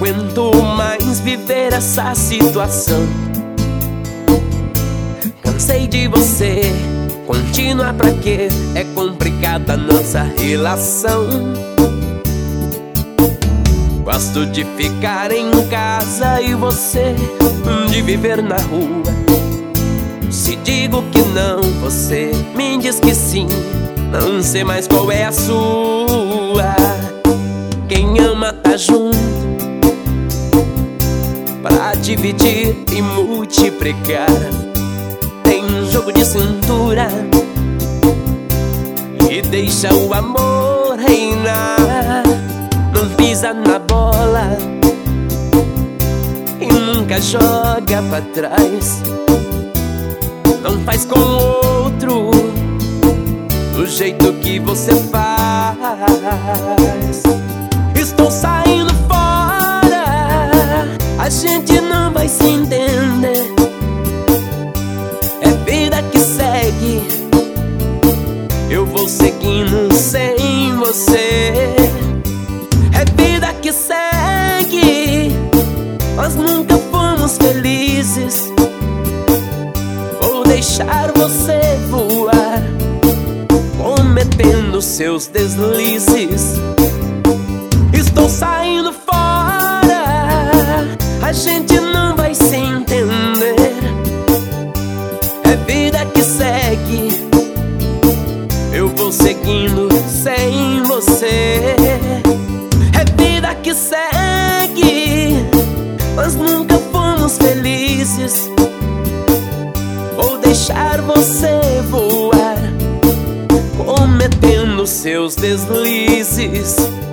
aguento mais viver essa situação. Cansei de você, continuar pra quê? É complicada a nossa relação. Gosto de ficar em casa e você de viver na rua. Se digo que não, você me diz que sim. Não sei mais qual é a sua. Quem ama tá junto pra dividir e multiplicar. Tem jogo de cintura e deixa o amor reinar. Não pisa na bola e nunca joga pra trás. Não faz com outro do jeito que você faz. Estou saindo fora, a gente não vai se entender. É vida que segue, eu vou seguindo sem você. É vida que segue, nós nunca fomos felizes. Vou deixar você voar, cometendo seus deslizes. Estou saindo fora, a gente não vai se entender. É vida que segue, eu vou seguindo sem você. É vida que segue, nós nunca fomos felizes. Vou deixar você voar, cometendo seus deslizes.